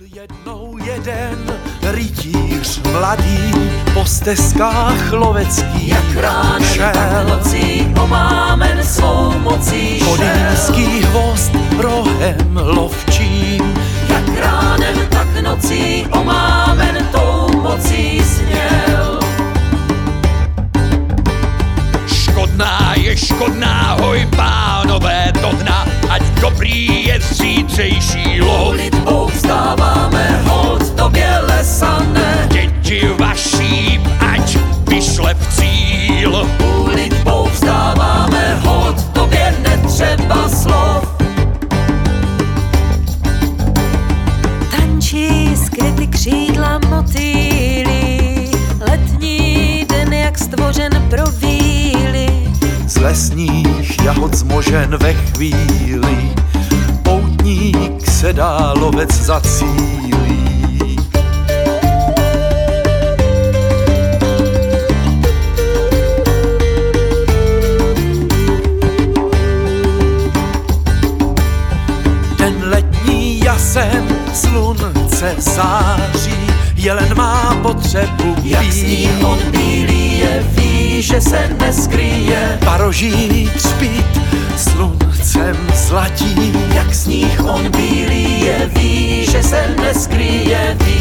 Jednou jeden rytíř mladý po stezkách loveckých jak ránem, tak nocí, omámen svou mocí Podinský hvost rohem lovčím, jak ránem, tak nocí, omámen tou mocí sněl. Škodná je škodná, hoj pánové do dna, ať dobrý je zítřejší lov. Litbou vstáváme, hold tobě lesané, Děti vaší, ať vyšle v cíl. Litbou vstáváme, hold tobě netřeba slov. Tančí skryty křídla motýly, letní den jak stvořen pro víly. z lesních jahod zmožen ve chvíli, poutník se dá, lovec zacílí. Den letní jasen slunce září, jelen má potřebu pít. Jak sníh on bílý je, ví, že se neskryje. Paroží třpít sluncem zlatí. Jak sníh on bílý je, ví, že se neskryje, ví,